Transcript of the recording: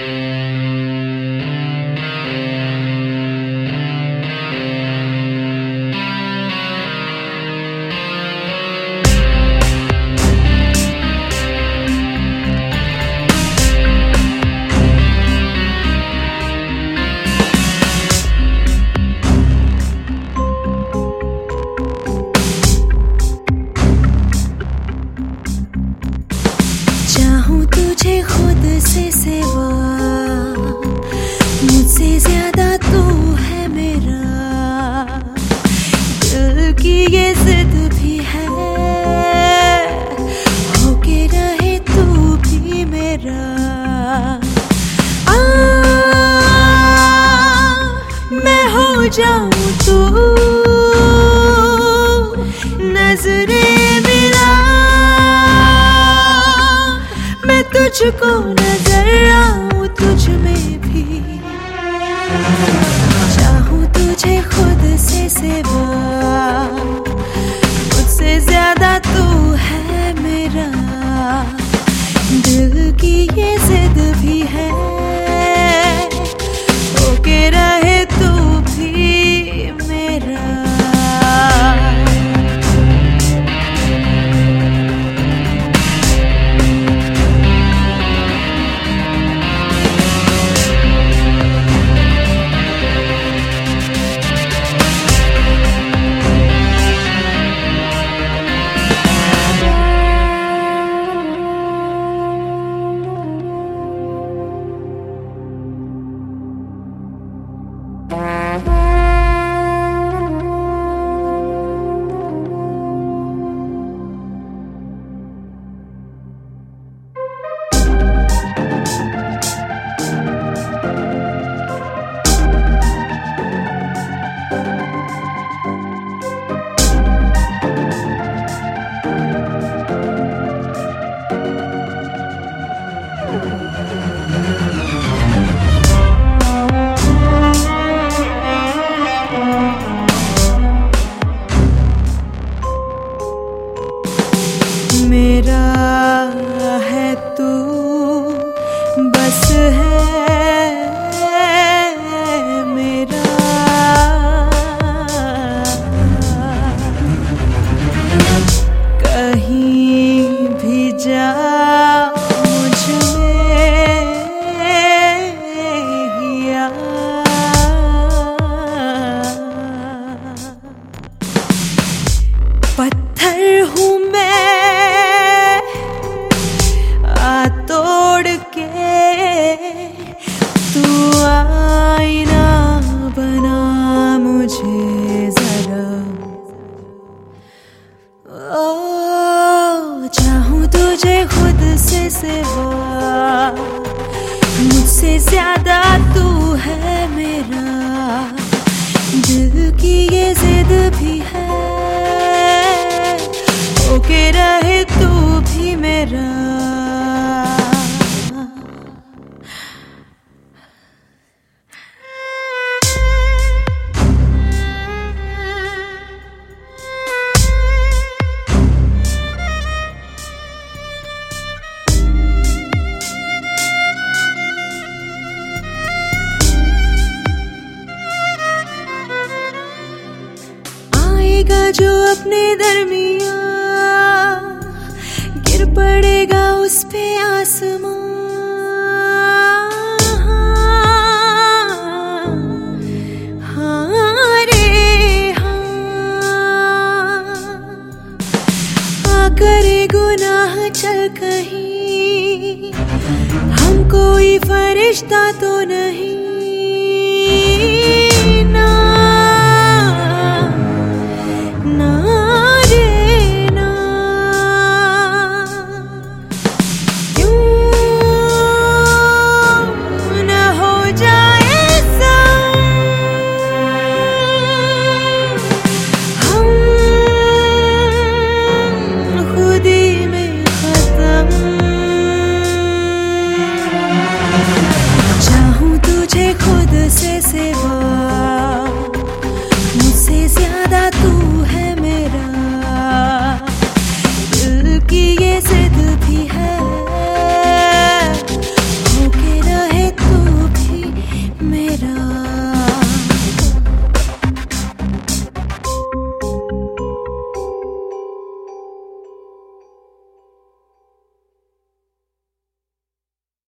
तुझे खुद से सिवा, मुझसे ज्यादा तू है मेरा। दिल की ये जिद भी है, होके रहे तू भी मेरा। मैं हो जाऊं तू नजरें मिला, तुझको नजर आऊं तुझ में भी। चाहूं तुझे खुद से सिवा, मुझसे ज्यादा तू है मेरा। दिल की ये जिद भी है, होके रहे तू भी मेरा। मेरा है तू बस है मेरा। कहीं भी जा मुझ में ही आ, पत्थर हूँ मैं तोड़ के, तू आईना बना मुझे जरा। ओ चाहूं तुझे खुद से सिवा, मुझसे ज्यादा तू है मेरा। दिल की ये जिद भी है, होके रहे तू भी मेरा। जो अपने दरमियां गिर पड़ेगा उस पे आसमां। हाँ रे हाँ, करे गुनाह चल कहीं, हम कोई फरिश्ता तो नहीं।